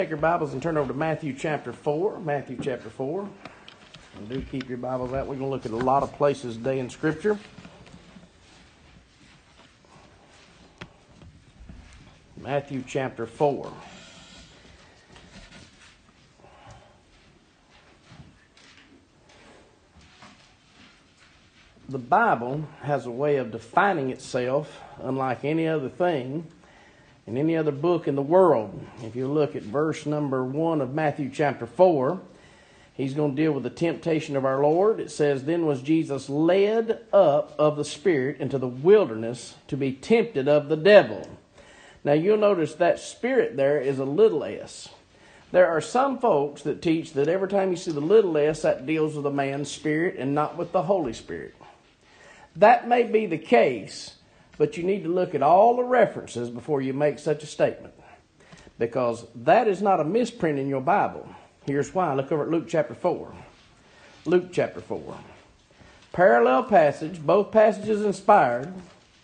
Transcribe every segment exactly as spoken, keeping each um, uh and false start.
Take your Bibles and turn over to Matthew chapter four. Matthew chapter four. And do keep your Bibles out. We're going to look at a lot of places today in Scripture. Matthew chapter four. The Bible has a way of defining itself unlike any other thing in any other book in the world. If you look at verse number one of Matthew chapter four, he's going to deal with the temptation of our Lord. It says, "Then was Jesus led up of the Spirit into the wilderness to be tempted of the devil." Now you'll notice that Spirit there is a little s. There are some folks that teach that every time you see the little s, that deals with a man's spirit and not with the Holy Spirit. That may be the case, but you need to look at all the references before you make such a statement, because that is not a misprint in your Bible. Here's why. Look over at Luke chapter four. Luke chapter four. Parallel passage, both passages inspired.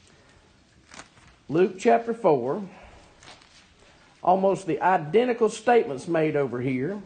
Luke chapter four. Almost the identical statements made over here.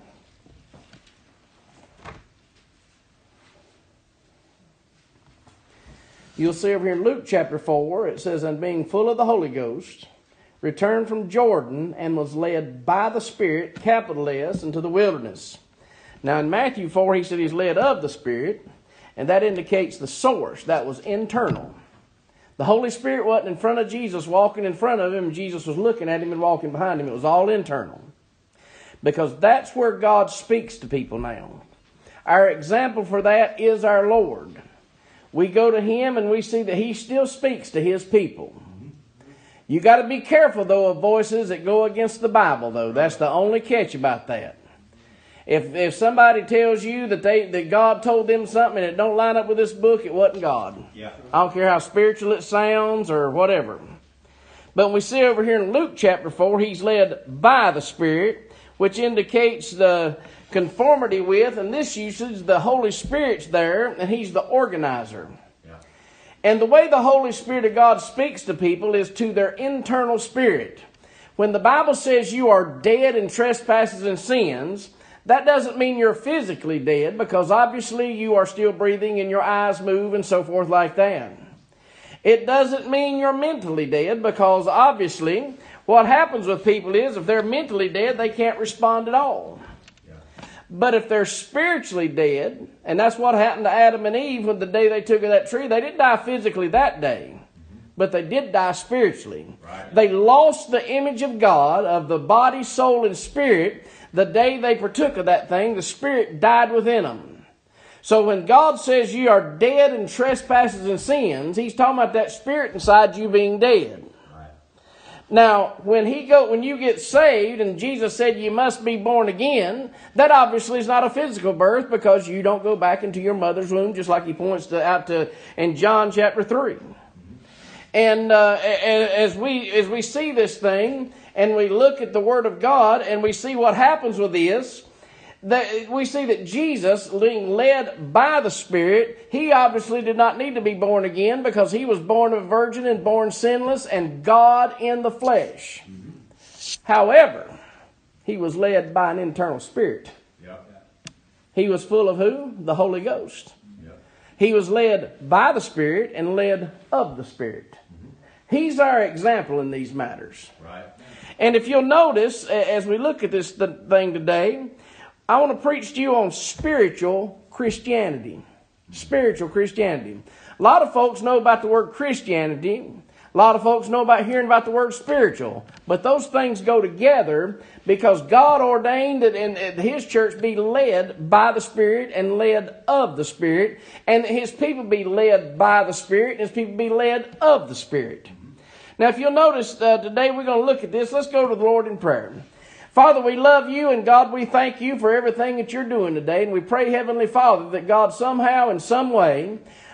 You'll see over here in Luke chapter four, it says, "And being full of the Holy Ghost, returned from Jordan, and was led by the Spirit," capital S, "into the wilderness." Now in Matthew four, he said he's led of the Spirit, and that indicates the source. That was internal. The Holy Spirit wasn't in front of Jesus, walking in front of him, and Jesus was looking at him and walking behind him. It was all internal. Because that's where God speaks to people now. Our example for that is our Lord. We go to him and we see that he still speaks to his people. You got to be careful, though, of voices that go against the Bible, though. That's the only catch about that. If if somebody tells you that they that God told them something and it don't line up with this book, it wasn't God. Yeah. I don't care how spiritual it sounds or whatever. But when we see over here in Luke chapter four, he's led by the Spirit, which indicates the conformity with, and this usage, the Holy Spirit's there, and he's the organizer. Yeah. And the way the Holy Spirit of God speaks to people is to their internal spirit. When the Bible says you are dead in trespasses and sins, that doesn't mean you're physically dead, because obviously you are still breathing and your eyes move and so forth like that. It doesn't mean you're mentally dead, because obviously what happens with people is if they're mentally dead, they can't respond at all. But if they're spiritually dead, and that's what happened to Adam and Eve when the day they took of that tree, they didn't die physically that day, but they did die spiritually. Right. They lost the image of God, of the body, soul, and spirit, the day they partook of that thing. The spirit died within them. So when God says you are dead in trespasses and sins, he's talking about that spirit inside you being dead. Now, when he go, when you get saved, and Jesus said you must be born again, that obviously is not a physical birth, because you don't go back into your mother's womb, just like he points to, out to in John chapter three. And uh, as we as we see this thing, and we look at the Word of God, and we see what happens with this, that we see that Jesus, being led by the Spirit, he obviously did not need to be born again, because he was born of a virgin and born sinless and God in the flesh. Mm-hmm. However, he was led by an internal spirit. Yep. He was full of who? The Holy Ghost. Yep. He was led by the Spirit and led of the Spirit. Mm-hmm. He's our example in these matters. Right. And if you'll notice, as we look at this thing today, I want to preach to you on spiritual Christianity. Spiritual Christianity. A lot of folks know about the word Christianity. A lot of folks know about hearing about the word spiritual. But those things go together, because God ordained that in his church be led by the Spirit and led of the Spirit. And that his people be led by the Spirit and his people be led of the Spirit. Now if you'll notice, uh, today we're going to look at this. Let's go to the Lord in prayer. Father, we love you, and God, we thank you for everything that you're doing today. And we pray, Heavenly Father, that God somehow, in some way,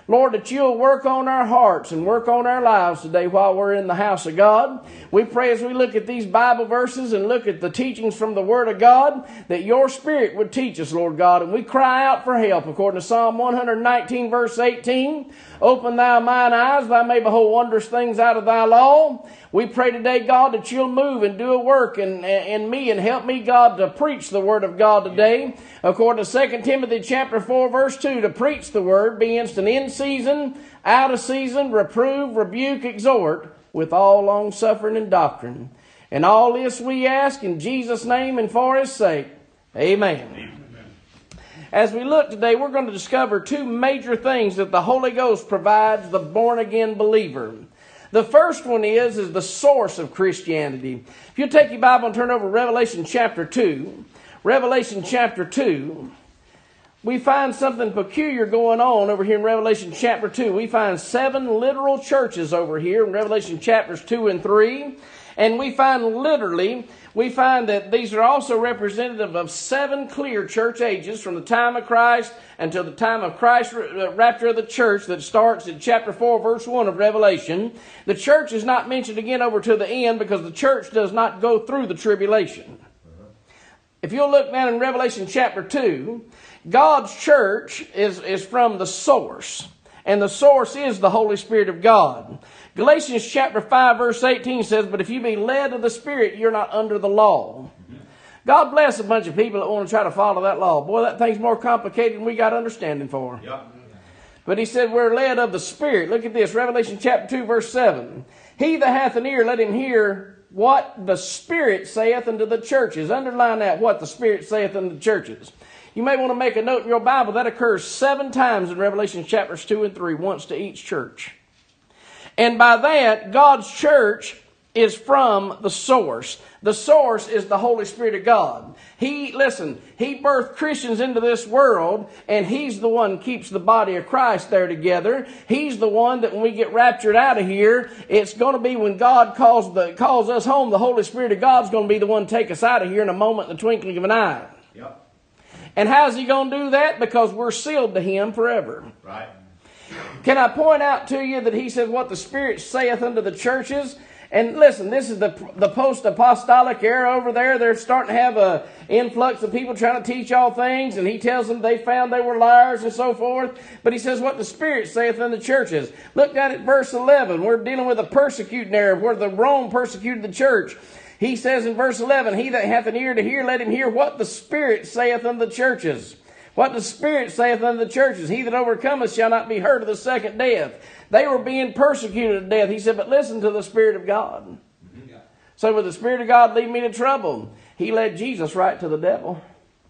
Lord, that you'll work on our hearts and work on our lives today while we're in the house of God. We pray as we look at these Bible verses and look at the teachings from the Word of God, that your Spirit would teach us, Lord God. And we cry out for help according to Psalm one nineteen, verse eighteen. Open thou mine eyes, thou may behold wondrous things out of thy law. We pray today, God, that you'll move and do a work in, in me and help me, God, to preach the Word of God today. According to Second Timothy chapter four, verse two, to preach the Word, be instant in season, out of season, reprove, rebuke, exhort, with all long-suffering and doctrine. And all this we ask in Jesus' name and for His sake. Amen. Amen. As we look today, we're going to discover two major things that the Holy Ghost provides the born-again believer. The first one is, is the source of Christianity. If you'll take your Bible and turn over to Revelation chapter two, Revelation chapter two, we find something peculiar going on over here in Revelation chapter two. We find seven literal churches over here in Revelation chapters two and three. And we find literally, we find that these are also representative of seven clear church ages from the time of Christ until the time of Christ's rapture of the church that starts in chapter four, verse one of Revelation. The church is not mentioned again over to the end because the church does not go through the tribulation. If you'll look down in Revelation chapter two, God's church is, is from the source. And the source is the Holy Spirit of God. Galatians chapter five, verse eighteen says, but if you be led of the Spirit, you're not under the law. God bless a bunch of people that want to try to follow that law. Boy, that thing's more complicated than we got understanding for. Yep. But he said we're led of the Spirit. Look at this, Revelation chapter two, verse seven. He that hath an ear, let him hear what the Spirit saith unto the churches. Underline that, what the Spirit saith unto the churches. You may want to make a note in your Bible. That occurs seven times in Revelation chapters two and three, once to each church. And by that, God's church is from the source. The source is the Holy Spirit of God. He, listen, He birthed Christians into this world, and He's the one who keeps the body of Christ there together. He's the one that when we get raptured out of here, it's going to be when God calls, the, calls us home, the Holy Spirit of God's going to be the one to take us out of here in a moment, in the twinkling of an eye. Yep. And how's He going to do that? Because we're sealed to Him forever. Right. Can I point out to you that He said what the Spirit saith unto the churches? And listen, this is the the post-apostolic era over there. They're starting to have a influx of people trying to teach all things. And He tells them they found they were liars and so forth. But He says what the Spirit saith unto the churches. Look down at verse eleven. We're dealing with a persecuting era where the Rome persecuted the church. He says in verse eleven, he that hath an ear to hear, let him hear what the Spirit saith unto the churches. What the Spirit saith unto the churches. He that overcometh shall not be hurt of the second death. They were being persecuted to death. He said, but listen to the Spirit of God. Mm-hmm. Yeah. So would the Spirit of God lead me to trouble? He led Jesus right to the devil.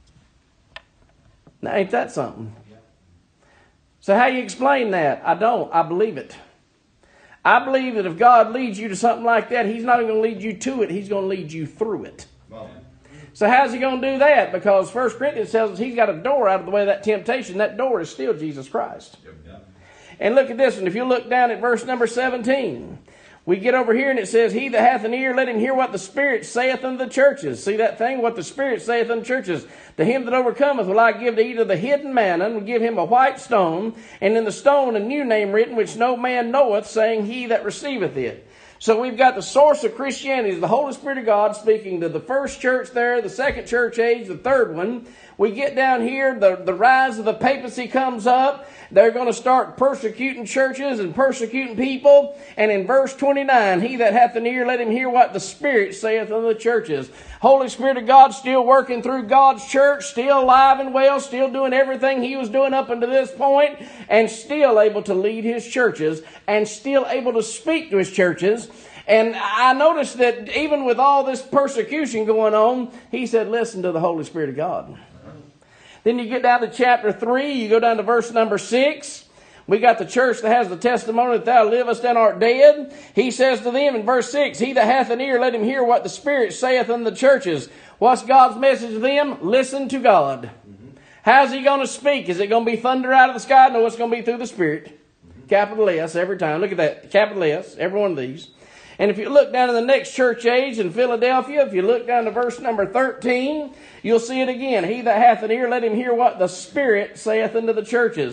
Now ain't that something? Yeah. So how you explain that? I don't. I believe it. I believe that if God leads you to something like that, He's not even going to lead you to it. He's going to lead you through it. Well, so how's He going to do that? Because First Corinthians tells us He's got a door out of the way of that temptation. That door is still Jesus Christ. Yep. And look at this one. If you look down at verse number seventeen, we get over here and it says, he that hath an ear, let him hear what the Spirit saith unto the churches. See that thing? What the Spirit saith unto the churches. To him that overcometh will I give to eat of the hidden manna, and will give him a white stone, and in the stone a new name written, which no man knoweth, saying, he that receiveth it. So we've got the source of Christianity, the Holy Spirit of God, speaking to the first church there, the second church age, the third one. We get down here, the, the rise of the papacy comes up. They're going to start persecuting churches and persecuting people. And in verse twenty-nine, he that hath an ear, let him hear what the Spirit saith unto the churches. Holy Spirit of God still working through God's church, still alive and well, still doing everything He was doing up until this point, and still able to lead His churches, and still able to speak to His churches. And I noticed that even with all this persecution going on, He said, listen to the Holy Spirit of God. Then you get down to chapter three, you go down to verse number six. We got the church that has the testimony that thou livest and art dead. He says to them in verse six, he that hath an ear, let him hear what the Spirit saith unto the churches. What's God's message to them? Listen to God. Mm-hmm. How's He going to speak? Is it going to be thunder out of the sky? No, it's going to be through the Spirit. Mm-hmm. Capital S every time. Look at that. Capital S, every one of these. And if you look down in the next church age in Philadelphia, if you look down to verse number thirteen, you'll see it again. He that hath an ear, let him hear what the Spirit saith unto the churches.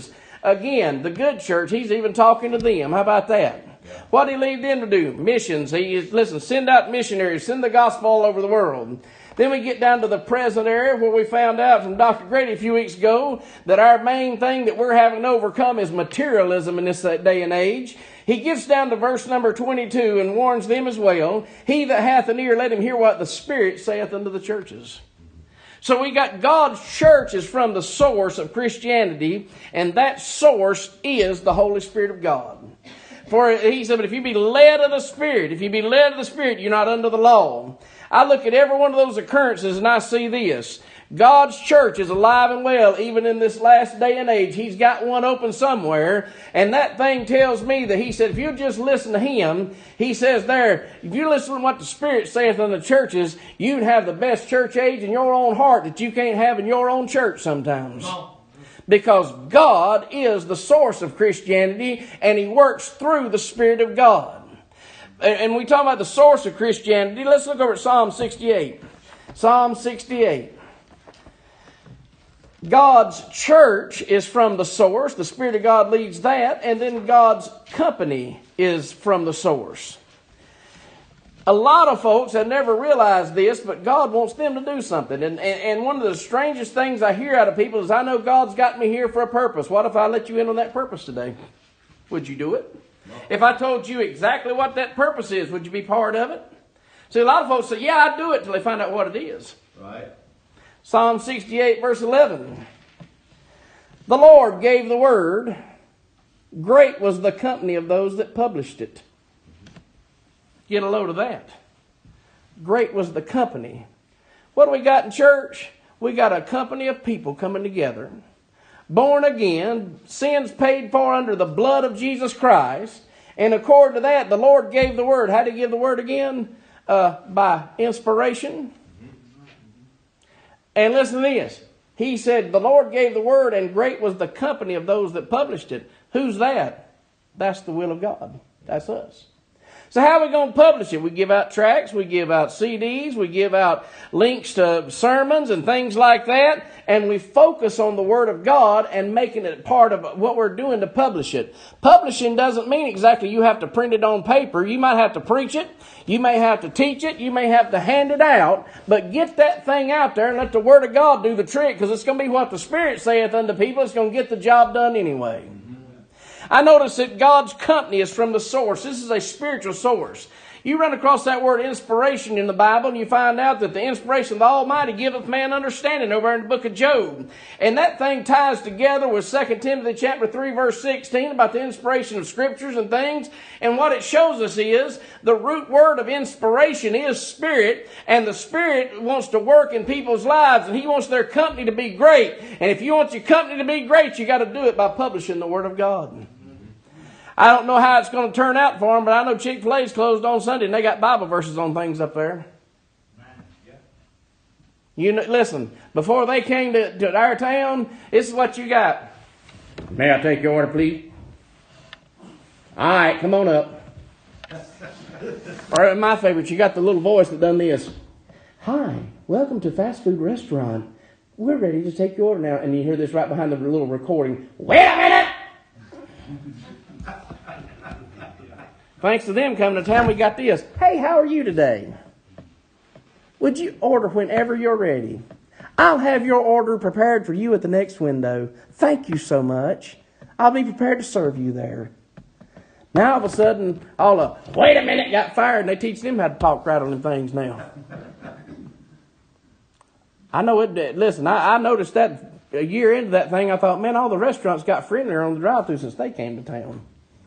Again, the good church, he's even talking to them. How about that? Yeah. What did he leave them to do? Missions. He listen, send out missionaries, send the gospel all over the world. Then we get down to the present era where we found out from Doctor Grady a few weeks ago that our main thing that we're having to overcome is materialism in this day and age. He gets down to verse number twenty-two and warns them as well. He that hath an ear, let him hear what the Spirit saith unto the churches. So we got God's church is from the source of Christianity, and that source is the Holy Spirit of God. For he said, but if you be led of the Spirit, if you be led of the Spirit, you're not under the law. I look at every one of those occurrences and I see this. God's church is alive and well even in this last day and age. He's got one open somewhere. And that thing tells me that he said, if you just listen to him, he says there, if you listen to what the Spirit saith unto the churches, you'd have the best church age in your own heart that you can't have in your own church sometimes. Because God is the source of Christianity and he works through the Spirit of God. And we talk about the source of Christianity. Let's look over at Psalm sixty-eight. Psalm sixty-eight. God's church is from the source. The Spirit of God leads that. And then God's company is from the source. A lot of folks have never realized this, but God wants them to do something. And, and, and one of the strangest things I hear out of people is, I know God's got me here for a purpose. What if I let you in on that purpose today? Would you do it? No. If I told you exactly what that purpose is, would you be part of it? See, a lot of folks say, yeah, I'd do it till they find out what it is. Right. Psalm sixty-eight, verse eleven. The Lord gave the word. Great was the company of those that published it. Get a load of that. Great was the company. What do we got in church? We got a company of people coming together. Born again, sins paid for under the blood of Jesus Christ. And according to that, the Lord gave the word. How did he give the word again? Uh, by inspiration. And listen to this. He said, the Lord gave the word, and great was the company of those that published it. Who's that? That's the will of God. That's us. So how are we going to publish it? We give out tracts, we give out C Ds, we give out links to sermons and things like that, and we focus on the Word of God and making it part of what we're doing to publish it. Publishing doesn't mean exactly you have to print it on paper. You might have to preach it, you may have to teach it, you may have to hand it out, but get that thing out there and let the Word of God do the trick, because it's going to be what the Spirit saith unto people. It's going to get the job done anyway. I notice that God's company is from the source. This is a spiritual source. You run across that word inspiration in the Bible, and you find out that the inspiration of the Almighty giveth man understanding over in the book of Job. And that thing ties together with Second Timothy chapter three, verse sixteen, about the inspiration of scriptures and things. And what it shows us is the root word of inspiration is spirit, and the Spirit wants to work in people's lives, and he wants their company to be great. And if you want your company to be great, you got to do it by publishing the Word of God. I don't know how it's going to turn out for them, but I know Chick-fil-A's closed on Sunday, and they got Bible verses on things up there. You know, listen, before they came to, to our town, this is what you got. May I take your order, please? All right, come on up. Or my favorite, you got the little voice that done this. Hi, welcome to fast food restaurant. We're ready to take your order now. And you hear this right behind the little recording. Wait a minute! Thanks to them coming to town, we got this. Hey, how are you today? Would you order whenever you're ready? I'll have your order prepared for you at the next window. Thank you so much. I'll be prepared to serve you there. Now all of a sudden, all the, wait a minute, got fired, and they teach them how to talk right on them things now. I know it, listen, I, I noticed that a year into that thing, I thought, man, all the restaurants got friendlier on the drive-thru since they came to town.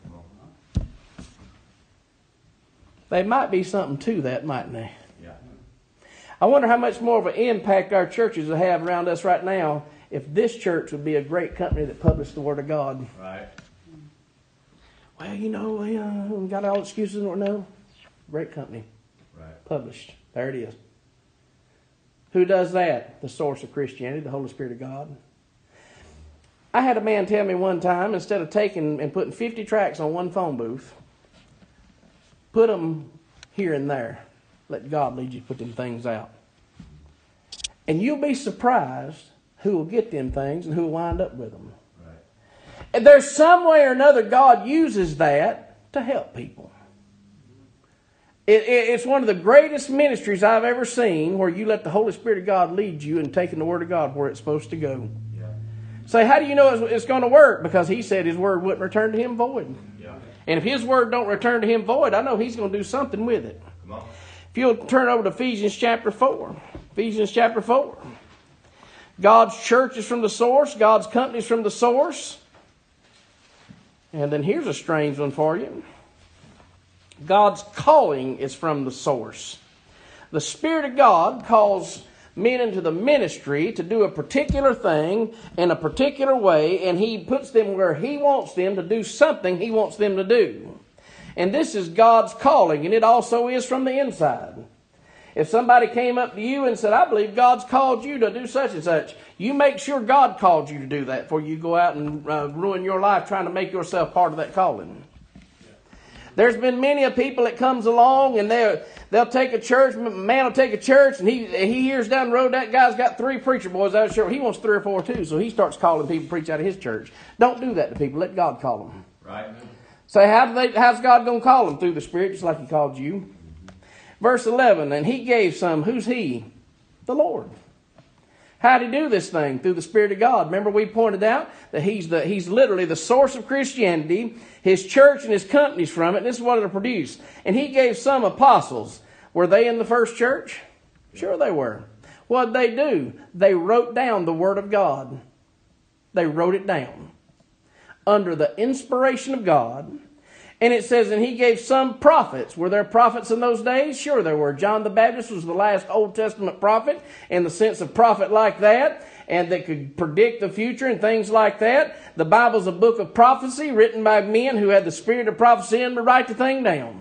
They might be something to that, mightn't they? Yeah. I wonder how much more of an impact our churches will have around us right now if this church would be a great company that published the Word of God. Right. Well, you know, we, uh, we got all excuses. No, great company. Right. Published. There it is. Who does that? The source of Christianity, the Holy Spirit of God. I had a man tell me one time, instead of taking and putting fifty tracts on one phone booth, put them here and there. Let God lead you to put them things out. And you'll be surprised who will get them things and who will wind up with them. Right. And there's some way or another God uses that to help people. It, it, it's one of the greatest ministries I've ever seen, where you let the Holy Spirit of God lead you in taking the Word of God where it's supposed to go. Yeah. Say, how do you know it's, it's going to work? Because He said His Word wouldn't return to Him void. Yeah. And if His Word don't return to Him void, I know He's going to do something with it. Come on. If you'll turn over to Ephesians chapter four. Ephesians chapter four. God's church is from the source. God's company is from the source. And then here's a strange one for you. God's calling is from the source. The Spirit of God calls men into the ministry to do a particular thing in a particular way, and He puts them where He wants them to do something He wants them to do. And this is God's calling, and it also is from the inside. If somebody came up to you and said, I believe God's called you to do such and such, you make sure God called you to do that before you go out and uh, ruin your life trying to make yourself part of that calling. There's been many a people that comes along and they'll, they'll take a church, a man will take a church, and he he hears down the road that guy's got three preacher boys out of church. He wants three or four too, so he starts calling people to preach out of his church. Don't do that to people. Let God call them. Right. Say, how do they, how's God going to call them? Through the Spirit, just like He called you. Verse eleven, and He gave some. Who's He? The Lord. How did He do this thing? Through the Spirit of God. Remember we pointed out that He's the He's literally the source of Christianity. His church and His companies from it. And this is what it'll produce. And He gave some apostles. Were they in the first church? Sure they were. What did they do? They wrote down the Word of God. They wrote it down. Under the inspiration of God. And it says, and He gave some prophets. Were there prophets in those days? Sure there were. John the Baptist was the last Old Testament prophet in the sense of prophet like that, and that could predict the future and things like that. The Bible's a book of prophecy written by men who had the spirit of prophecy and to write the thing down.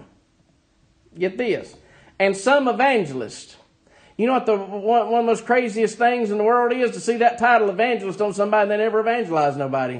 Get this. And some evangelists. You know what the one, one of the most craziest things in the world is? To see that title evangelist on somebody that never evangelized nobody.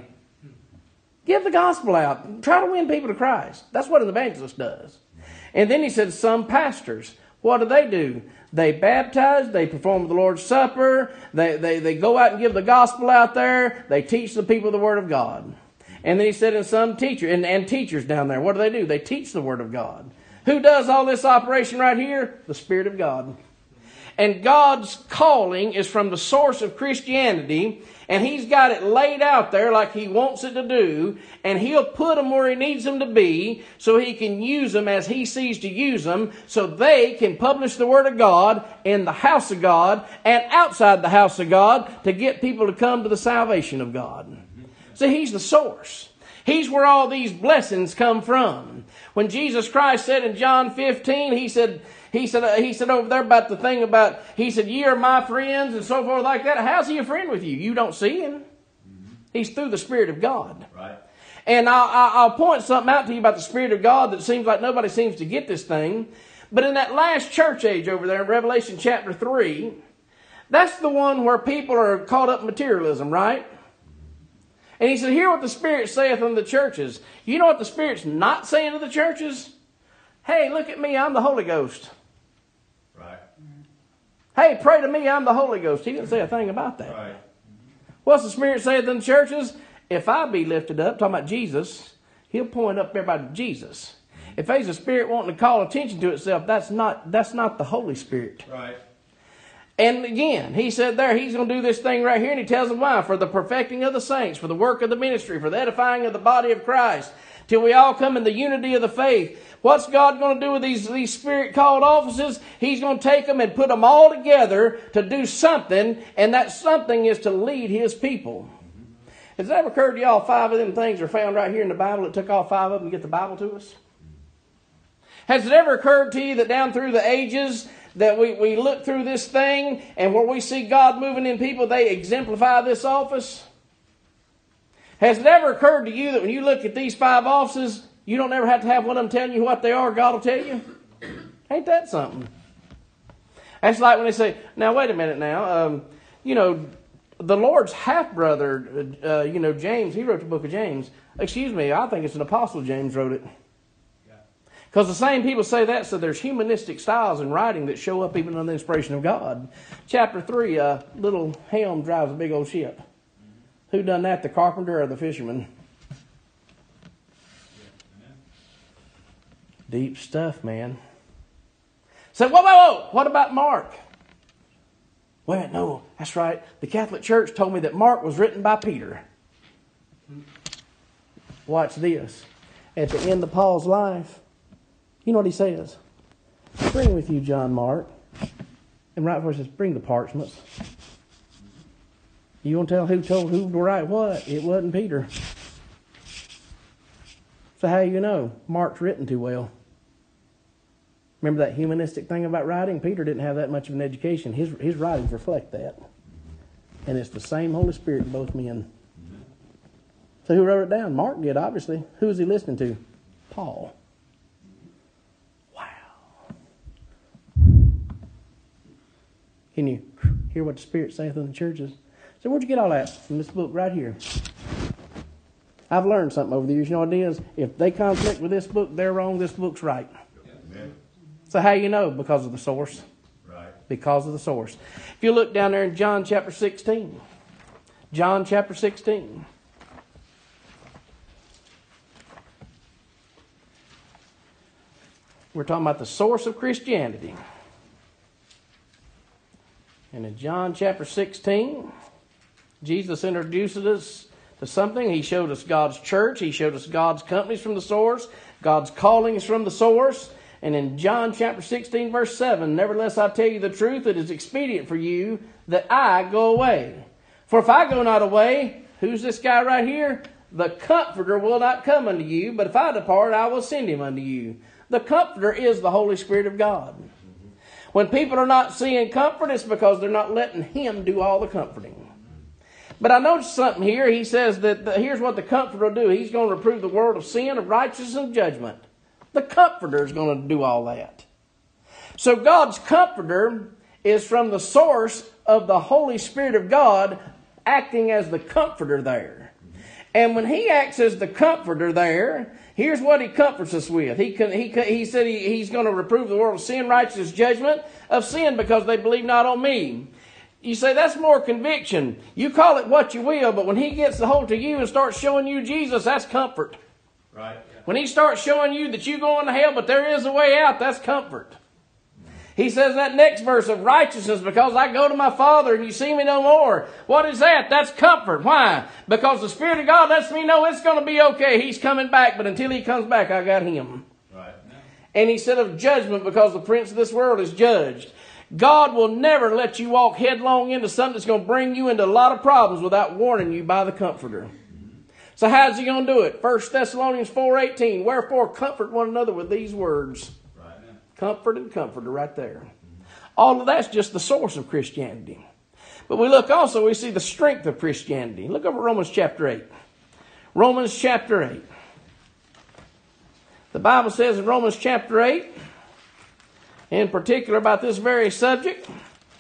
Give the gospel out. Try to win people to Christ. That's what an evangelist does. And then he said some pastors. What do they do? They baptize. They perform the Lord's Supper. They, they, they go out and give the gospel out there. They teach the people the Word of God. And then he said in some teacher and, and teachers down there. What do they do? They teach the Word of God. Who does all this operation right here? The Spirit of God. And God's calling is from the source of Christianity, and He's got it laid out there like He wants it to do, and He'll put them where He needs them to be so He can use them as He sees to use them, so they can publish the Word of God in the house of God and outside the house of God to get people to come to the salvation of God. See, He's the source. He's where all these blessings come from. When Jesus Christ said in John fifteen, He said... He said, uh, he said over there about the thing about, he said, ye are my friends and so forth like that. How's He a friend with you? You don't see Him. Mm-hmm. He's through the Spirit of God. Right. And I'll, I'll point something out to you about the Spirit of God that seems like nobody seems to get this thing. But in that last church age over there in Revelation chapter three, that's the one where people are caught up in materialism, right? And He said, hear what the Spirit saith unto the churches. You know what the Spirit's not saying to the churches? Hey, look at me, I'm the Holy Ghost. Right. Hey, pray to me, I'm the Holy Ghost. He didn't say a thing about that. Right. What's the Spirit saying in the churches? If I be lifted up, talking about Jesus, He'll point up everybody to Jesus. If there's a spirit wanting to call attention to itself, that's not that's not the Holy Spirit. Right. And again, He said there, He's going to do this thing right here, and He tells them why. For the perfecting of the saints, for the work of the ministry, for the edifying of the body of Christ, till we all come in the unity of the faith. What's God going to do with these, these Spirit-called offices? He's going to take them and put them all together to do something, and that something is to lead His people. Has it ever occurred to y'all five of them things are found right here in the Bible? It took all five of them to get the Bible to us. Has it ever occurred to you that down through the ages that we, we look through this thing and where we see God moving in people, they exemplify this office? Has it ever occurred to you that when you look at these five offices, you don't ever have to have one of them telling you what they are? God will tell you. Ain't that something? That's like when they say, now wait a minute now. Um, you know, the Lord's half-brother, uh, you know, James, he wrote the book of James. Excuse me, I think it's an apostle James wrote it. Because the same people say that, so there's humanistic styles in writing that show up even under the inspiration of God. Chapter three, uh, little Ham drives a big old ship. Who done that, the carpenter or the fisherman? Deep stuff, man. So, whoa, whoa, whoa, what about Mark? Wait, no, that's right. The Catholic Church told me that Mark was written by Peter. Watch this. At the end of Paul's life, you know what he says? Bring with you John Mark. And right before he says, bring the parchments. You want to tell who told who to write what? It wasn't Peter. So how you know? Mark's written too well. Remember that humanistic thing about writing? Peter didn't have that much of an education. His, his writings reflect that. And it's the same Holy Spirit in both men. So who wrote it down? Mark did, obviously. Who was he listening to? Paul. Wow. Can you hear what the Spirit saith in the churches? So where'd you get all that? From this book right here. I've learned something over the years. You know what it is? If they conflict with this book, they're wrong. This book's right. Amen. So how you know? Because of the source. Right. Because of the source. If you look down there in John chapter sixteen. John chapter sixteen. We're talking about the source of Christianity. And in John chapter sixteen, Jesus introduces us to something. He showed us God's church. He showed us God's companies from the source. God's callings from the source. And in John chapter sixteen, verse seven, nevertheless I tell you the truth, it is expedient for you that I go away. For if I go not away, who's this guy right here? The Comforter will not come unto you, but if I depart, I will send him unto you. The Comforter is the Holy Spirit of God. When people are not seeing comfort, it's because they're not letting Him do all the comforting. But I noticed something here. He says that the, here's what the Comforter will do. He's going to reprove the world of sin, of righteousness, and judgment. The Comforter is going to do all that. So God's Comforter is from the source of the Holy Spirit of God acting as the Comforter there. And when He acts as the Comforter there, here's what He comforts us with. He he, he said he, He's going to reprove the world of sin, righteousness, judgment, of sin because they believe not on me. You say, that's more conviction. You call it what you will, but when He gets the hold to you and starts showing you Jesus, that's comfort. Right. When He starts showing you that you're going to hell, but there is a way out, that's comfort. He says that next verse of righteousness, because I go to my Father and you see me no more. What is that? That's comfort. Why? Because the Spirit of God lets me know it's going to be okay. He's coming back, but until He comes back, I got Him. Right. And He said of judgment, because the prince of this world is judged. God will never let you walk headlong into something that's going to bring you into a lot of problems without warning you by the Comforter. So how's He going to do it? First Thessalonians four eighteen. Wherefore comfort one another with these words. Comfort and comforter right there. All of that's just the source of Christianity. But we look also, we see the strength of Christianity. Look over Romans chapter eight. Romans chapter eight. The Bible says in Romans chapter eight, in particular about this very subject,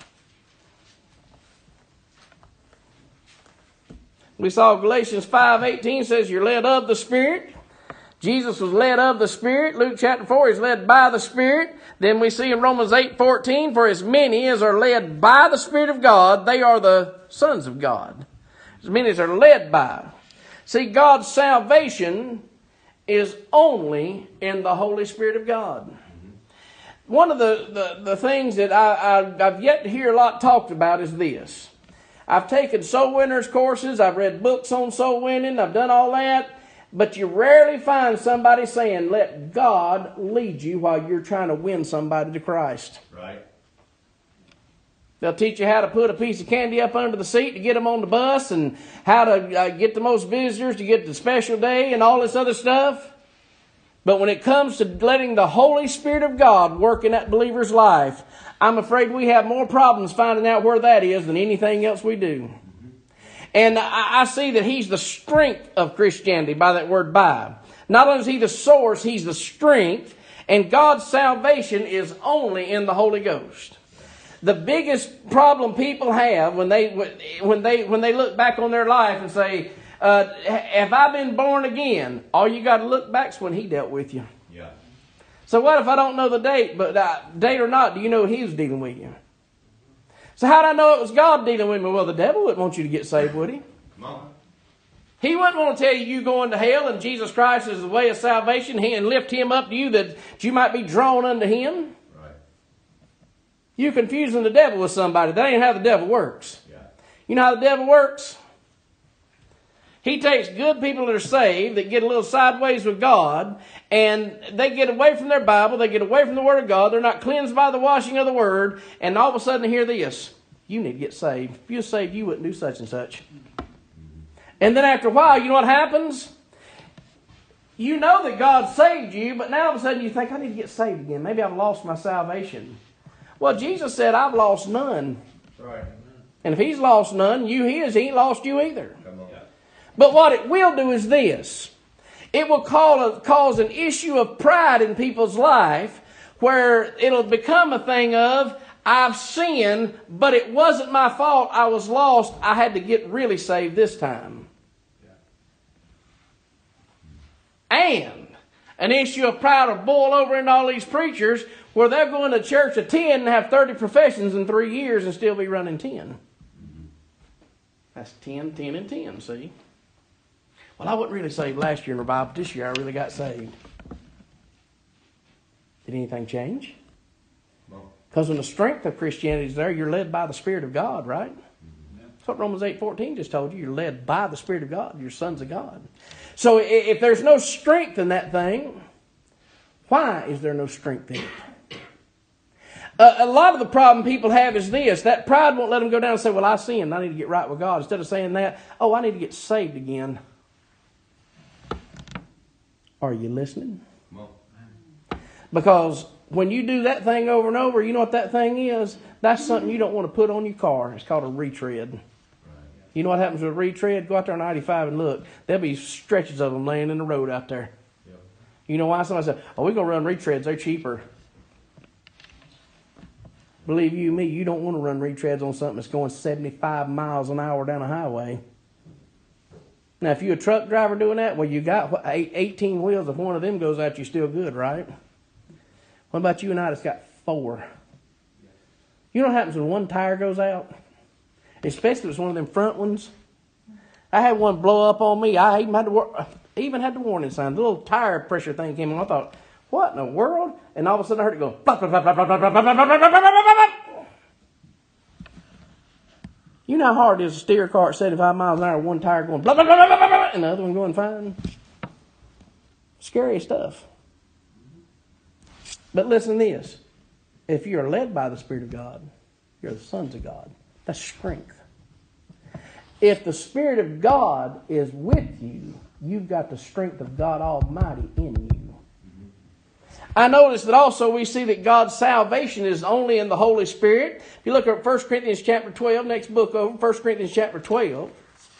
we saw Galatians five eighteen says you're led of the Spirit. Jesus was led of the Spirit. Luke chapter four, He's led by the Spirit. Then we see in Romans eight fourteen, for as many as are led by the Spirit of God, they are the sons of God. As many as are led by. See, God's salvation is only in the Holy Spirit of God. One of the, the, the things that I, I, I've yet to hear a lot talked about is this. I've taken soul winners courses. I've read books on soul winning. I've done all that. But you rarely find somebody saying, let God lead you while you're trying to win somebody to Christ. Right. They'll teach you how to put a piece of candy up under the seat to get them on the bus and how to uh, get the most visitors to get the special day and all this other stuff. But when it comes to letting the Holy Spirit of God work in that believer's life, I'm afraid we have more problems finding out where that is than anything else we do. And I see that He's the strength of Christianity by that word by. Not only is He the source, He's the strength. And God's salvation is only in the Holy Ghost. The biggest problem people have when they when they when they look back on their life and say, uh, "Have I been born again?" All you got to look back is when He dealt with you. Yeah. So what if I don't know the date? But uh, date or not, do you know He was dealing with you? So how did I know it was God dealing with me? Well, the devil wouldn't want you to get saved, would he? Come on. He wouldn't want to tell you you going to hell and Jesus Christ is the way of salvation and lift him up to you that you might be drawn unto him. Right. You're confusing the devil with somebody. That ain't how the devil works. Yeah. You know how the devil works? He takes good people that are saved, that get a little sideways with God, and they get away from their Bible, they get away from the Word of God, they're not cleansed by the washing of the Word, and all of a sudden they hear this: you need to get saved. If you're saved, you wouldn't do such and such. And then after a while, you know what happens? You know that God saved you, but now all of a sudden you think, I need to get saved again. Maybe I've lost my salvation. Well, Jesus said, I've lost none. Right. And if he's lost none, you his, he ain't lost you either. Come on. But what it will do is this. It will call a, cause an issue of pride in people's life where it'll become a thing of, I've sinned, but it wasn't my fault. I was lost. I had to get really saved this time. And an issue of pride will boil over in all these preachers where they're going to church of ten and have thirty professions in three years and still be running ten. That's ten, ten, and ten, see? Well, I wasn't really saved last year in revival. This year I really got saved. Did anything change? No. Because when the strength of Christianity is there, you're led by the Spirit of God, right? That's what Romans eight fourteen just told you. You're led by the Spirit of God. You're sons of God. So if there's no strength in that thing, why is there no strength in it? Uh, a lot of the problem people have is this. That pride won't let them go down and say, well, I sinned. I need to get right with God. Instead of saying that, oh, I need to get saved again. Are you listening? No. Because when you do that thing over and over, you know what that thing is? That's something you don't want to put on your car. It's called a retread. You know what happens with a retread? Go out there on ninety-five and look. There'll be stretches of them laying in the road out there. Yep. You know why? Somebody said, oh, we're going to run retreads. They're cheaper. Believe you me, you don't want to run retreads on something that's going seventy-five miles an hour down a highway. Now, if you're a truck driver doing that, well, you got eighteen wheels. If one of them goes out, you're still good, right? What about you and I that's got four? You know what happens when one tire goes out? Especially if it's one of them front ones. I had one blow up on me. I even had to wor- even had the warning sign. The little tire pressure thing came on. I thought, what in the world? And all of a sudden I heard it go, blah, blah, blah, blah, blah, blah, blah, blah, blah, blah, blah, blah, blah. You know how hard it is to steer a car at seventy-five miles an hour, one tire going blah, blah, blah, blah, blah, blah, and the other one going fine? Scary stuff. But listen to this. If you're led by the Spirit of God, you're the sons of God. That's strength. If the Spirit of God is with you, you've got the strength of God Almighty in you. I notice that also we see that God's salvation is only in the Holy Spirit. If you look at First Corinthians chapter twelve, next book over, First Corinthians chapter twelve,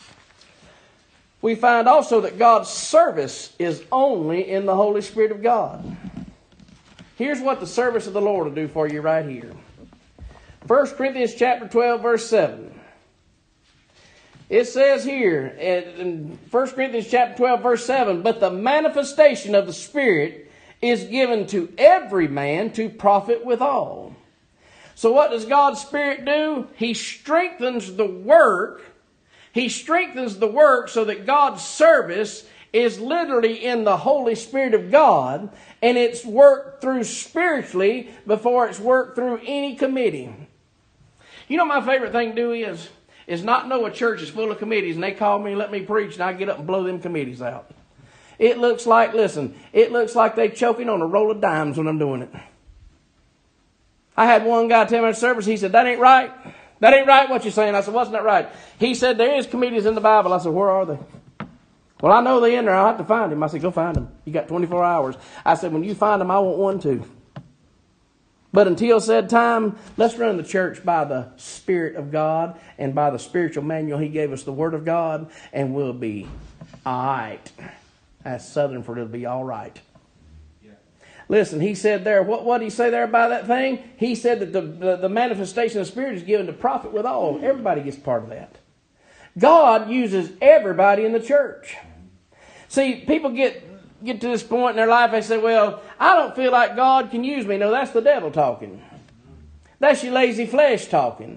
we find also that God's service is only in the Holy Spirit of God. Here's what the service of the Lord will do for you right here. First Corinthians chapter twelve, verse seven. It says here in First Corinthians chapter twelve, verse seven, but the manifestation of the Spirit is given to every man to profit withal. So what does God's Spirit do? He strengthens the work. He strengthens the work so that God's service is literally in the Holy Spirit of God, and it's worked through spiritually before it's worked through any committee. You know my favorite thing to do is, is not know a church is full of committees and they call me and let me preach and I get up and blow them committees out. It looks like, listen, it looks like they choking on a roll of dimes when I'm doing it. I had one guy tell me in service, he said, that ain't right. That ain't right what you're saying. I said, wasn't that right? He said, there is committees in the Bible. I said, where are they? Well, I know they're in there. I'll have to find them. I said, go find them. You got twenty-four hours. I said, when you find them, I want one too. But until said time, let's run the church by the Spirit of God and by the spiritual manual He gave us, the Word of God, and we'll be all right. That's Southern for it'll be all right. Yeah. Listen, he said there, what what did he say there about that thing? He said that the, the, the manifestation of the Spirit is given to profit with all. Everybody gets part of that. God uses everybody in the church. See, people get get to this point in their life, they say, well, I don't feel like God can use me. No, that's the devil talking. That's your lazy flesh talking.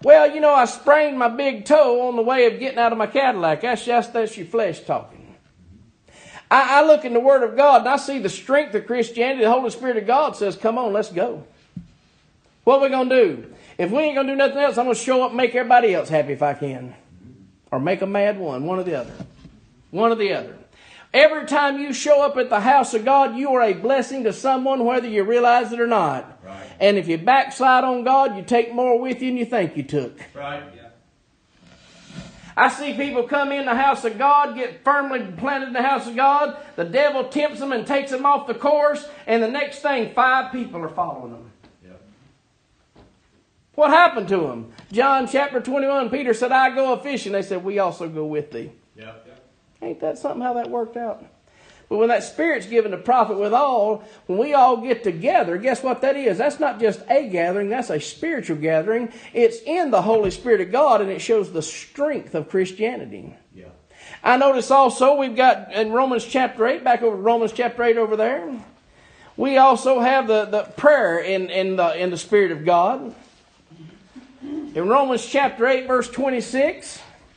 Well, you know, I sprained my big toe on the way of getting out of my Cadillac. That's just that's your flesh talking. I, I look in the Word of God and I see the strength of Christianity. The Holy Spirit of God says, come on, let's go. What are we going to do? If we ain't going to do nothing else, I'm going to show up and make everybody else happy if I can. Or make a mad one, one or the other. One or the other. Every time you show up at the house of God, you are a blessing to someone, whether you realize it or not. Right. And if you backslide on God, you take more with you than you think you took. Right. Yeah. I see people come in the house of God, get firmly planted in the house of God. The devil tempts them and takes them off the course. And the next thing, five people are following them. Yeah. What happened to them? John chapter twenty-one, Peter said, I go a-fishing. They said, we also go with thee. Yeah. Ain't that something how that worked out? But when that Spirit's given to profit with all, when we all get together, guess what that is? That's not just a gathering, that's a spiritual gathering. It's in the Holy Spirit of God, and it shows the strength of Christianity. Yeah. I notice also we've got in Romans chapter eight, back over Romans chapter eight over there, we also have the, the prayer in, in, the, in the Spirit of God. In Romans chapter eight, verse twenty-six...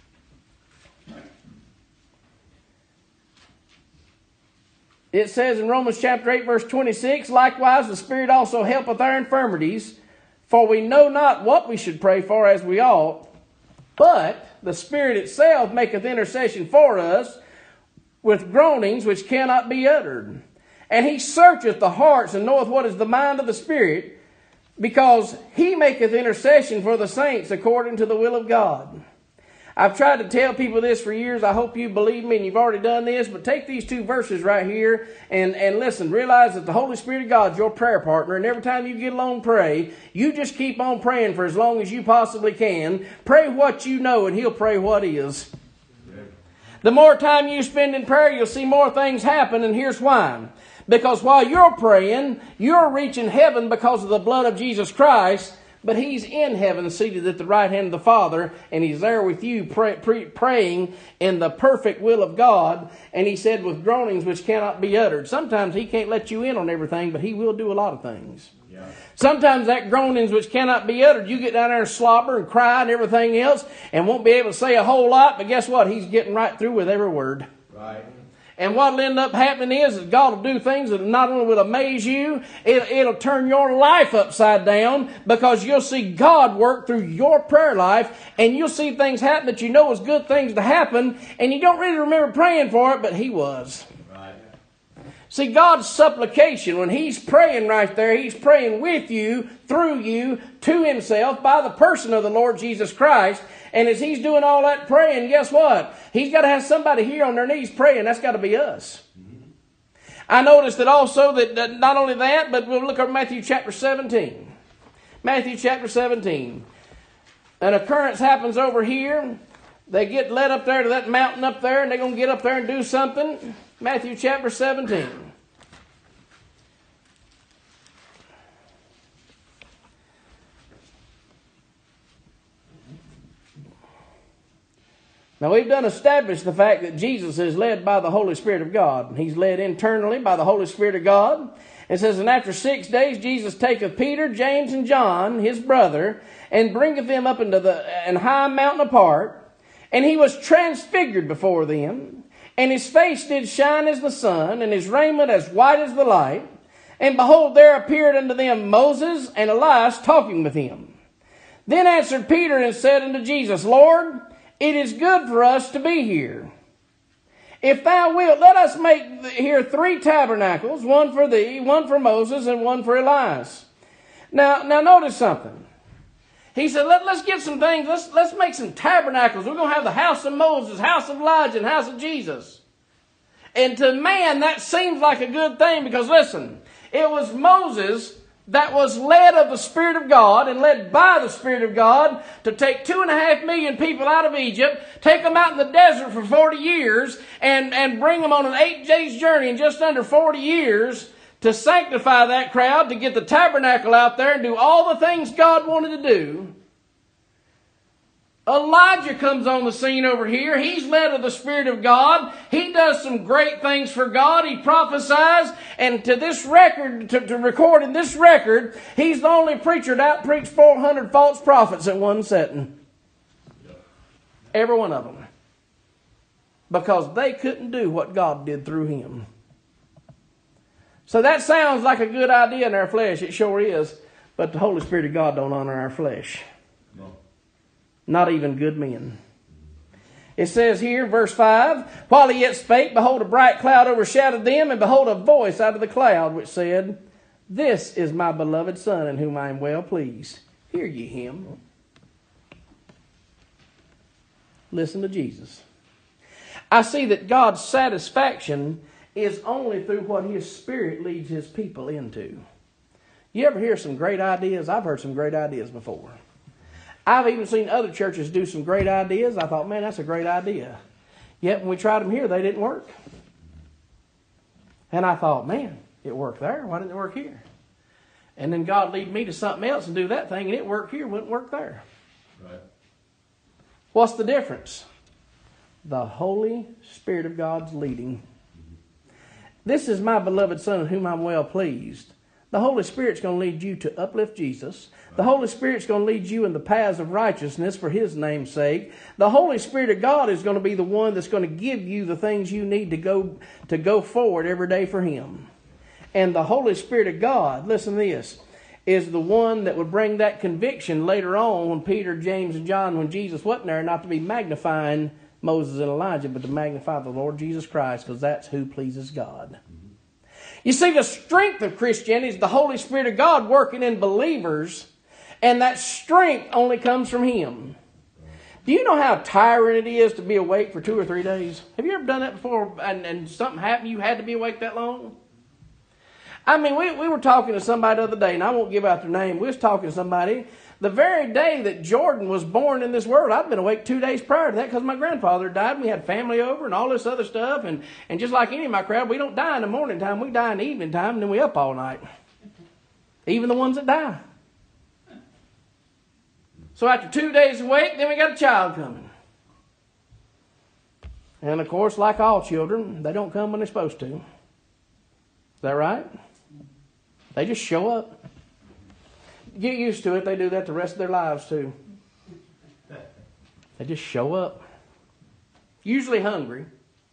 it says in Romans chapter eight, verse twenty-six, likewise the Spirit also helpeth our infirmities, for we know not what we should pray for as we ought, but the Spirit itself maketh intercession for us with groanings which cannot be uttered. And He searcheth the hearts and knoweth what is the mind of the Spirit, because He maketh intercession for the saints according to the will of God. I've tried to tell people this for years. I hope you believe me and you've already done this. But take these two verses right here and, and listen. Realize that the Holy Spirit of God is your prayer partner. And every time you get alone pray, you just keep on praying for as long as you possibly can. Pray what you know and He'll pray what is. The more time you spend in prayer, you'll see more things happen. And here's why. Because while you're praying, you're reaching heaven because of the blood of Jesus Christ. But He's in heaven, seated at the right hand of the Father, and He's there with you pray, pray, praying in the perfect will of God. And He said, with groanings which cannot be uttered. Sometimes He can't let you in on everything, but He will do a lot of things. Yeah. Sometimes that groanings which cannot be uttered, you get down there and slobber and cry and everything else, and won't be able to say a whole lot, but guess what? He's getting right through with every word. Right. And what will end up happening is that God will do things that not only will amaze you, it, it'll turn your life upside down, because you'll see God work through your prayer life, and you'll see things happen that you know is good things to happen, and you don't really remember praying for it, but He was. Right. See, God's supplication, when He's praying right there, He's praying with you, through you, to Himself, by the person of the Lord Jesus Christ. And as He's doing all that praying, guess what? He's got to have somebody here on their knees praying. That's got to be us. Mm-hmm. I noticed that also that, that not only that, but we'll look at Matthew chapter seventeen. Matthew chapter seventeen. An occurrence happens over here. They get led up there to that mountain up there, and they're going to get up there and do something. Matthew chapter seventeen. Now, we've done established the fact that Jesus is led by the Holy Spirit of God. He's led internally by the Holy Spirit of God. It says, and after six days Jesus taketh Peter, James, and John, his brother, and bringeth them up into the an high mountain apart. And He was transfigured before them. And His face did shine as the sun, and His raiment as white as the light. And behold, there appeared unto them Moses and Elias talking with Him. Then answered Peter and said unto Jesus, Lord, it is good for us to be here. If Thou wilt, let us make here three tabernacles, one for Thee, one for Moses, and one for Elias. Now, now notice something. He said, Let, let's get some things, let's, let's make some tabernacles. We're going to have the house of Moses, house of Elijah, and house of Jesus. And to man, that seems like a good thing, because listen, it was Moses that was led of the Spirit of God and led by the Spirit of God to take two and a half million people out of Egypt, take them out in the desert for forty years, and, and bring them on an eight days journey in just under forty years to sanctify that crowd, to get the tabernacle out there and do all the things God wanted to do. Elijah comes on the scene over here. He's led of the Spirit of God. He does some great things for God. He prophesies. And to this record, to, to record in this record, he's the only preacher that out-preached four hundred false prophets in one setting. Every one of them. Because they couldn't do what God did through him. So that sounds like a good idea in our flesh. It sure is. But the Holy Spirit of God don't honor our flesh. No. Not even good men. It says here, verse five, while he yet spake, behold, a bright cloud overshadowed them, and behold, a voice out of the cloud which said, This is my beloved Son, in whom I am well pleased. Hear ye him. Listen to Jesus. I see that God's satisfaction is only through what His Spirit leads His people into. You ever hear some great ideas? I've heard some great ideas before. I've even seen other churches do some great ideas. I thought, man, that's a great idea. Yet when we tried them here, they didn't work. And I thought, man, it worked there. Why didn't it work here? And then God lead me to something else and do that thing, and it worked here, wouldn't work there. Right. What's the difference? The Holy Spirit of God's leading. This is my beloved Son in whom I'm well pleased. The Holy Spirit's going to lead you to uplift Jesus. The Holy Spirit's going to lead you in the paths of righteousness for His name's sake. The Holy Spirit of God is going to be the one that's going to give you the things you need to go to go forward every day for Him. And the Holy Spirit of God, listen to this, is the one that would bring that conviction later on when Peter, James, and John, when Jesus wasn't there, not to be magnifying Moses and Elijah, but to magnify the Lord Jesus Christ, because that's who pleases God. You see, the strength of Christianity is the Holy Spirit of God working in believers, and that strength only comes from Him. Do you know how tiring it is to be awake for two or three days? Have you ever done that before and, and something happened, you had to be awake that long? I mean, we, we were talking to somebody the other day, and I won't give out their name. We was talking to somebody. The very day that Jordan was born in this world, I'd been awake two days prior to that because my grandfather died. And we had family over and all this other stuff. And, and just like any of my crowd, we don't die in the morning time. We die in the evening time, and then we up all night. Even the ones that die. So after two days awake, then we got a child coming. And of course, like all children, they don't come when they're supposed to. Is that right? They just show up. Get used to it. They do that the rest of their lives too. They just show up. Usually hungry.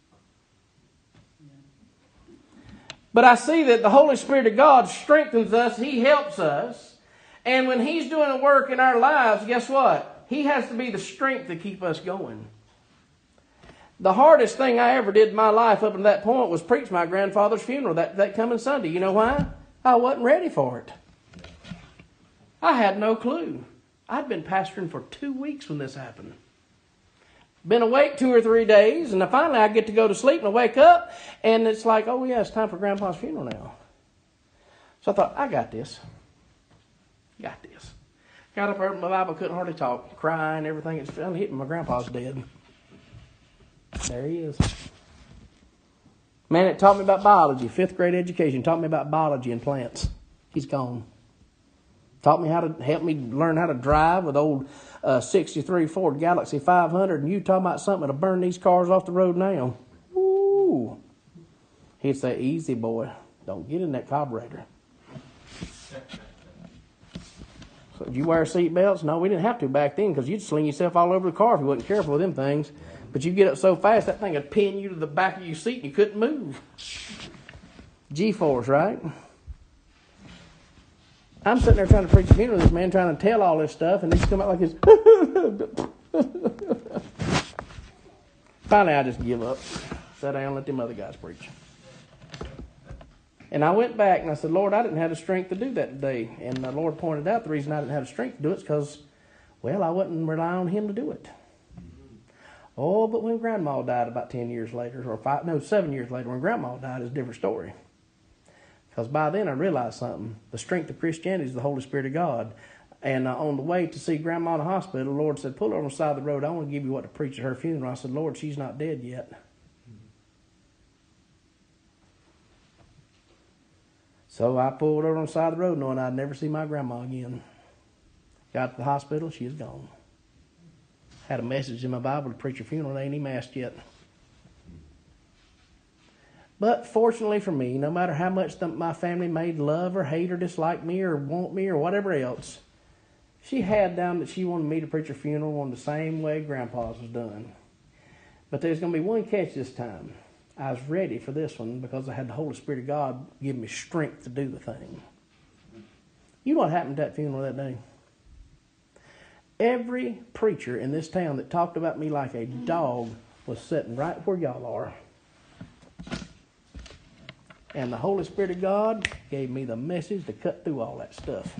But I see that the Holy Spirit of God strengthens us. He helps us. And when He's doing a work in our lives, guess what? He has to be the strength to keep us going. The hardest thing I ever did in my life up to that point was preach my grandfather's funeral that, that coming Sunday. You know why? I wasn't ready for it. I had no clue. I'd been pastoring for two weeks when this happened. Been awake two or three days, and then finally I get to go to sleep and I wake up, and it's like, oh yeah, it's time for Grandpa's funeral now. So I thought, I got this. Got this. Got up there, my Bible, couldn't hardly talk, crying, everything. It's finally hitting. My grandpa's dead. There he is. Man, it taught me about biology, fifth grade education, taught me about biology and plants. He's gone. Taught me how to, help me learn how to drive with old uh, sixty-three Ford Galaxy five hundred. And you talking about something that'll burn these cars off the road now. Ooh. He'd say, easy boy, don't get in that carburetor. So did you wear seat belts? No, we didn't have to back then because you'd sling yourself all over the car if you wasn't careful with them things. But you get up so fast, that thing would pin you to the back of your seat and you couldn't move. G-force, right? I'm sitting there trying to preach a funeral to this man, trying to tell all this stuff, and he's come out like this. Finally, I just give up. Sat down and let them other guys preach. And I went back and I said, Lord, I didn't have the strength to do that today. And the Lord pointed out the reason I didn't have the strength to do it is because, well, I wouldn't rely on Him to do it. Oh, but when Grandma died about ten years later, or five, no, seven years later, when Grandma died, it's a different story. Because by then I realized something. The strength of Christianity is the Holy Spirit of God. And uh, on the way to see Grandma in the hospital, the Lord said, pull over on the side of the road. I want to give you what to preach at her funeral. I said, Lord, she's not dead yet. So I pulled over on the side of the road knowing I'd never see my grandma again. Got to the hospital, she was gone. Had a message in my Bible to preach a funeral, they ain't even asked yet. But fortunately for me, no matter how much the, my family may love or hate or dislike me or want me or whatever else, she had down that she wanted me to preach her funeral on the same way Grandpa's was done. But there's going to be one catch this time. I was ready for this one because I had the Holy Spirit of God give me strength to do the thing. You know what happened at that funeral that day? Every preacher in this town that talked about me like a dog was sitting right where y'all are. And the Holy Spirit of God gave me the message to cut through all that stuff.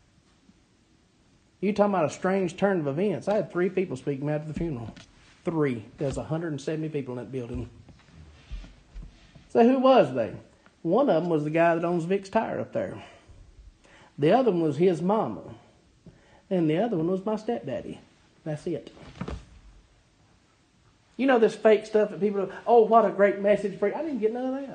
You talking about a strange turn of events. I had three people speak to me after the funeral. Three. There's one hundred seventy people in that building. So who was they? One of them was the guy that owns Vic's Tire up there. The other one was his mama. And the other one was my stepdaddy. That's it. You know this fake stuff that people do, oh, what a great message. For I didn't get none of that.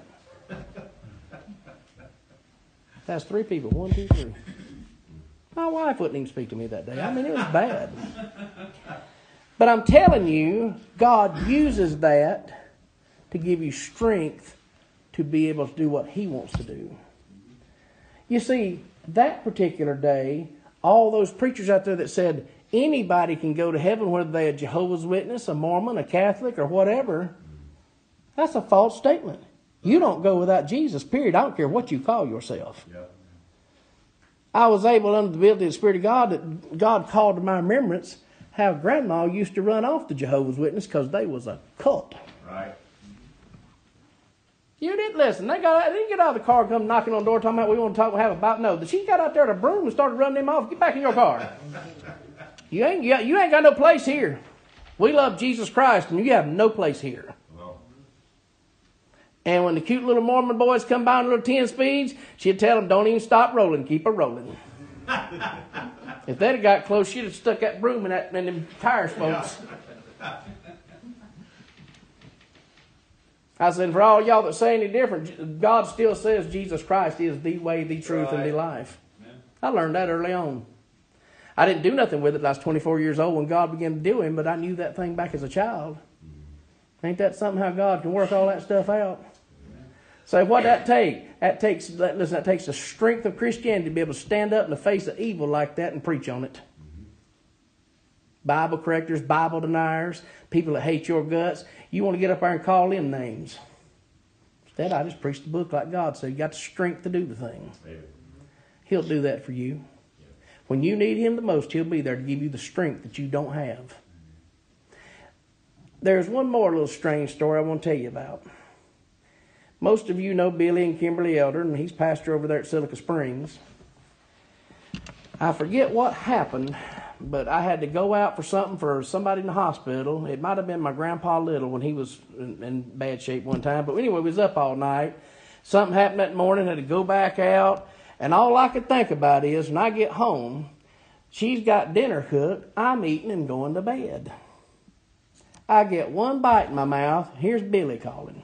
That's three people. One, two, three. My wife wouldn't even speak to me that day. I mean, it was bad. But I'm telling you, God uses that to give you strength to be able to do what He wants to do. You see, that particular day, all those preachers out there that said anybody can go to heaven, whether they're a Jehovah's Witness, a Mormon, a Catholic, or whatever, that's a false statement. You don't go without Jesus, period. I don't care what you call yourself. Yep. I was able, under the ability of the Spirit of God, that God called to my remembrance how Grandma used to run off the Jehovah's Witness because they was a cult. Right. You didn't listen. They got. They didn't get out of the car and come knocking on the door talking about we want to talk, have about. No, she got out there with a broom and started running them off. Get back in your car. You ain't. You ain't got no place here. We love Jesus Christ, and you have no place here. And when the cute little Mormon boys come by on little ten speeds, she'd tell them, don't even stop rolling, keep her rolling. If they'd have got close, she'd have stuck that broom in, that, in them tire spokes. Yeah. I said, for all y'all that say any different, God still says Jesus Christ is the way, the truth, right. and the life. Amen. I learned that early on. I didn't do nothing with it until I was twenty-four years old when God began to do Him, but I knew that thing back as a child. Ain't that something how God can work all that stuff out? So what that take? That takes listen, that takes the strength of Christianity to be able to stand up in the face of evil like that and preach on it. Mm-hmm. Bible correctors, Bible deniers, people that hate your guts. You want to get up there and call them names. Instead, I just preach the book like God said. You got the strength to do the thing. Amen. He'll do that for you. Yeah. When you need Him the most, He'll be there to give you the strength that you don't have. Mm-hmm. There's one more little strange story I want to tell you about. Most of you know Billy and Kimberly Elder, and he's pastor over there at Silica Springs. I forget what happened, but I had to go out for something for somebody in the hospital. It might have been my grandpa Little when he was in, in bad shape one time. But anyway, we was up all night. Something happened that morning, had to go back out. And all I could think about is when I get home, she's got dinner cooked, I'm eating and going to bed. I get one bite in my mouth, here's Billy calling.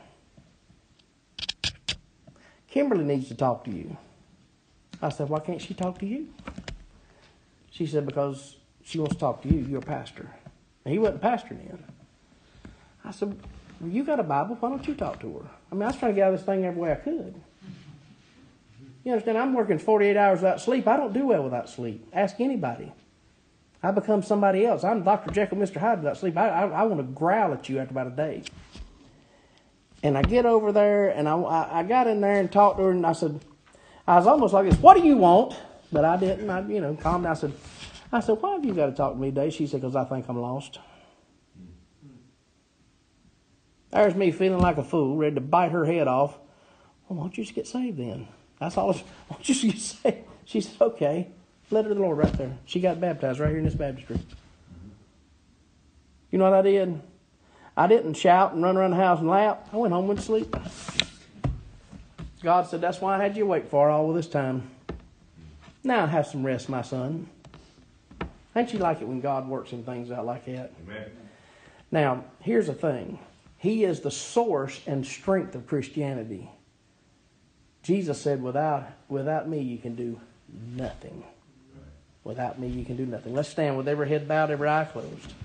Kimberly needs to talk to you. I said, why can't she talk to you? She said, because she wants to talk to you. You're a pastor. And he wasn't a pastor then. I said, well, you got a Bible. Why don't you talk to her? I mean, I was trying to get out of this thing every way I could. You understand? I'm working forty-eight hours without sleep. I don't do well without sleep. Ask anybody. I become somebody else. I'm Doctor Jekyll, Mister Hyde without sleep. I, I, I want to growl at you after about a day. And I get over there, and I, I got in there and talked to her, and I said, I was almost like this, what do you want? But I didn't. I, you know, calmed down. I said, I said, why have you got to talk to me today? She said, because I think I'm lost. There's me feeling like a fool, ready to bite her head off. Well, why don't you just get saved then? That's all. Why don't you just get saved? She said, okay. Led her to the Lord right there. She got baptized right here in this baptistry. You know what I did? I didn't shout and run around the house and laugh. I went home and went to sleep. God said, that's why I had you wait for all this time. Now have some rest, my son. Ain't you like it when God works some things out like that? Amen. Now, here's the thing. He is the source and strength of Christianity. Jesus said, without, without me, you can do nothing. Without me, you can do nothing. Let's stand with every head bowed, every eye closed.